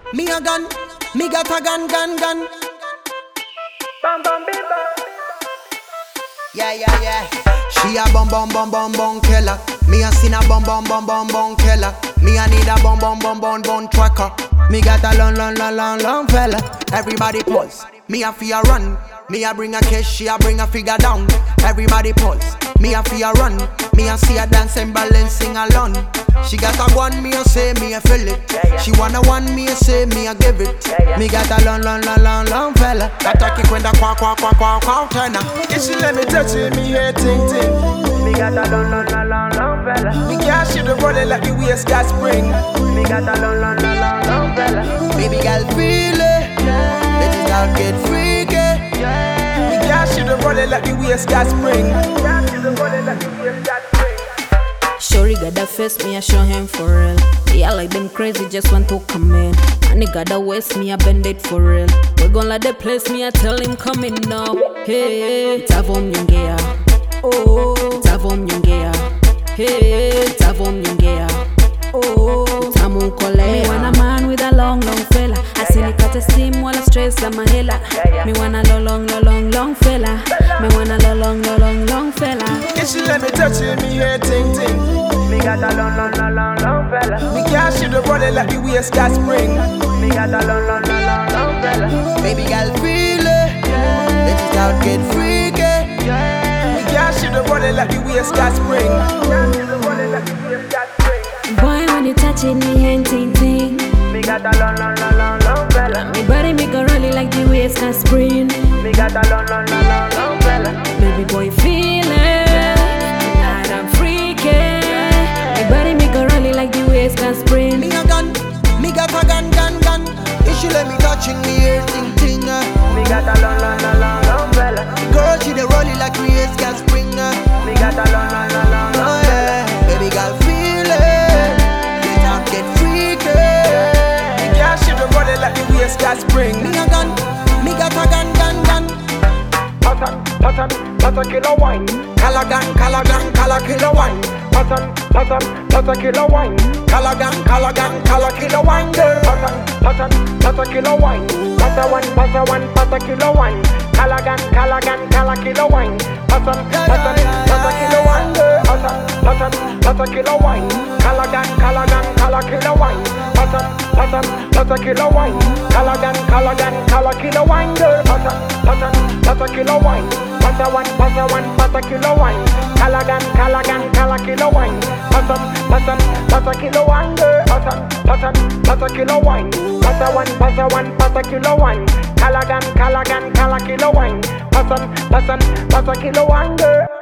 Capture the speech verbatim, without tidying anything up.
Me a gun, me got a gun, gun, gun. Bam bam biba. Yeah, yeah, yeah. She a bum bum bum bum bum killer. Me a seen a bum bum bum bum bum killer. Me a need a bum bum bum bum bum tracker. Me got a long long long long long fella. Everybody pause. Me a fear run. Me a bring a cash, she a bring a figure down. Everybody pause. Me a fear run. Me a see a dancing, balancing alone. She got a one, me a say, me a feel it. She wanna one, me a say, me a give it. Me got a long, long, long, long, long fella. Ataki kwenda kwa kwa kwa kwa kwa tena. If she let me touch it, me hear ting ting. Me got a long, long, long, long, long fella. Me can't shoot the body like the waist got spring. Me got a long, long, long, long, long fella. Baby girl feel it. Let it out get freaky. Me can't shoot the body like the waist got spring. Can't shoot the body like the waist got spring. Shorty got that face, me I show him for real. Yeah, like them crazy, just want to come in. And he got that waist, me I bend it for real. We gon' let the place, me I tell him coming now. Hey, tavom nyongea. Oh, tavom nyongea. Hey, tavom nyongea. Oh, tamu kolea. Me want a man with a long, long fella. I see me cut a steam while I stress on my hella. Me want a long, long, long, long, long fella. Me want a long, long, long, long, long fella. If she let me touch it, me hear ting ting. Me got a long, long, long, long, long fella. Me can't shoot the body like the waist got spring. Me got a long, long, long, long, long fella. Baby girl feel it. Let it out get freaky. Me can't shoot the body like the waist got spring. Can't shoot the body like the waist got spring. Boy, when you touch it, me hand ting ting. Me got a long, long, long, long, long fella. Me body make a rolly like the waist can spring. Me got a long, long, long, long, long fella. Baby boy, feel it. Tonight I'm freaking. Me body make a rolly like the waist can spring. Me a gun, me got a gun, gun, gun. If she let me touching me here, ting ting. Uh. Me got a long, long, long, long, long fella. Girl, she the rolling like me is gas spring. Uh. Me got a long, long, long, long, long Oh yeah, baby girl feel it. Get out, get freaky. Me can't shoot the body like the waist got spring. Me a gun, me got a gun, gun, gun. Pattern, pattern, pattern killer wine. Calagan, calagan, cala killer wine. Pattern, pattern, pattern killer wine. Calagan, calagan, cala killer wine, girl. Pattern, pattern, pattern killer wine. Pattern one, pattern one, pattern killer wine. Calagan, calagan, cala killer wine. Pattern, pattern, pattern killer wine, girl. Pattern, pattern, pattern killer wine. Calagan, calagan, cala killer wine. Pattern, pattern, pattern killer wine. Calagan, calagan, cala killer wine, girl. Pattern, pattern, pattern killer wine. Pattern one, pattern one, pattern killer wine. Calagan, calagan, cala killer wine. Pattern, pattern, pattern killer wine, girl. Pattern, pattern, pattern killer wine. Pattern one, pattern one, pattern killer wine. Calagan, calagan, cala killer wine. Pattern, pattern, pattern killer wine, girl.